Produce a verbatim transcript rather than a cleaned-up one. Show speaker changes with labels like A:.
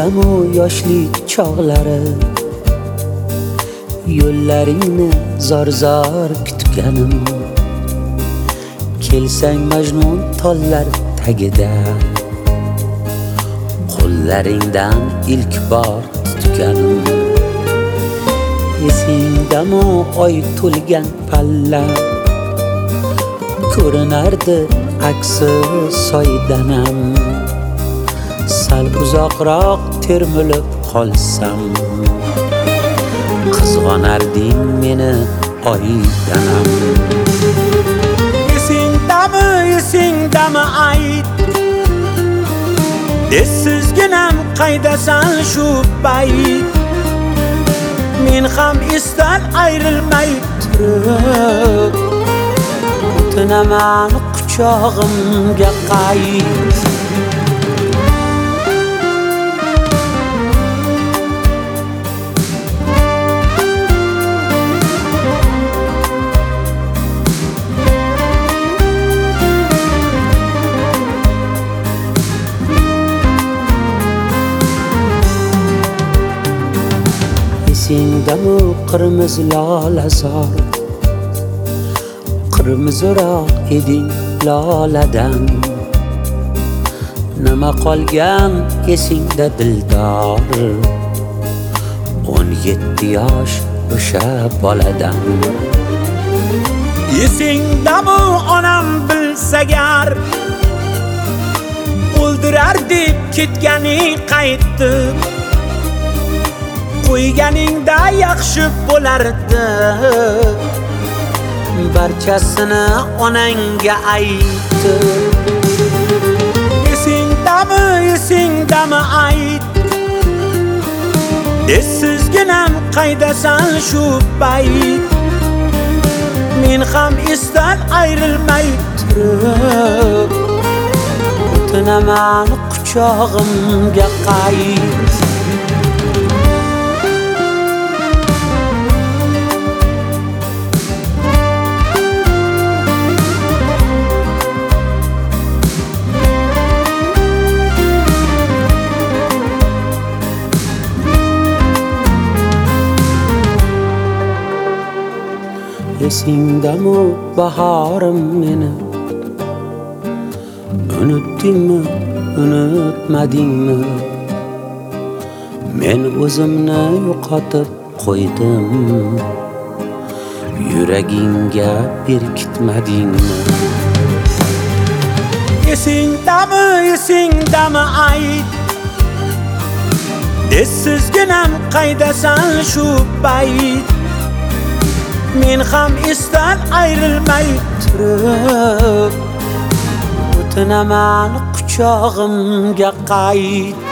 A: Esingdami yoshlik chog'lari, yo'llaringni zor-zor kutganim. Kelsang Majnun tollar tagida, qo'llaringdan ilk bor tutganim. Esingdami oy to'lgan palla, ko'rinardi aksi soydanam. Sal uzoqroq termilib qolsam, qizg'onarding meni oydanam. Esingdami, esingdami ayt, esizginam qaydasan shu payt. Men ham esdan ayrilmay turib, o'tinaman quchog'imga qayt. Esingdami qirmiz lolasor, qirmizroq eding loladan. Nima qolgan esingda dildor, o'n yetti yosh o'sha boladan. Esingdami onam bilsagar, o'ldirar deb ketganing qaytib, qo'yganingda yaxshi bo'lardi. Barchasini onangga aytib. Esingdami, esingdami ayt, esizginam qaydasan shu payt. Men ham esdan ayrilmay turib, o'tinaman quchog'imga qayt. Esingdami bahorim meni, unutdingmi, unutmadingmi? Men o'zimni yo'qotib qo'ydim, yuragingga berkitmadingmi? Esingdami, esingdami ayt, esizginam qaydasan shu payt. Men ham esdan ayrilmay turib, o'tinaman quchog'imga qayt.